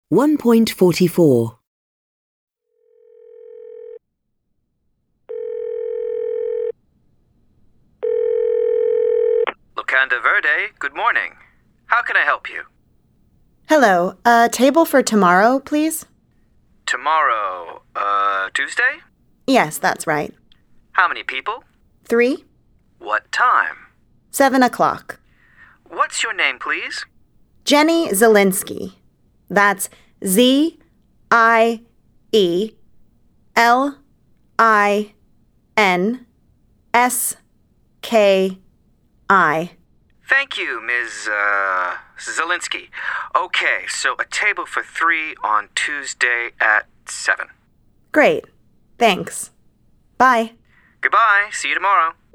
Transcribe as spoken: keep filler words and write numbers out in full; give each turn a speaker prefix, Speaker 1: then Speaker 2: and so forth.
Speaker 1: one point four four.
Speaker 2: Locanda Verde, good morning. How can I help you?
Speaker 3: Hello. A table for tomorrow, please?
Speaker 2: Tomorrow, uh, Tuesday?
Speaker 3: Yes, that's right.
Speaker 2: How many people?
Speaker 3: Three?
Speaker 2: What time?
Speaker 3: Seven o'clock.
Speaker 2: What's your name, please?
Speaker 3: Jenny Zielinski. That's Z I E L I N S K I.
Speaker 2: Thank you, Miz Uh, Zielinski. Okay, so a table for three on Tuesday at seven.
Speaker 3: Great. Thanks. Bye.
Speaker 2: Goodbye. See you tomorrow.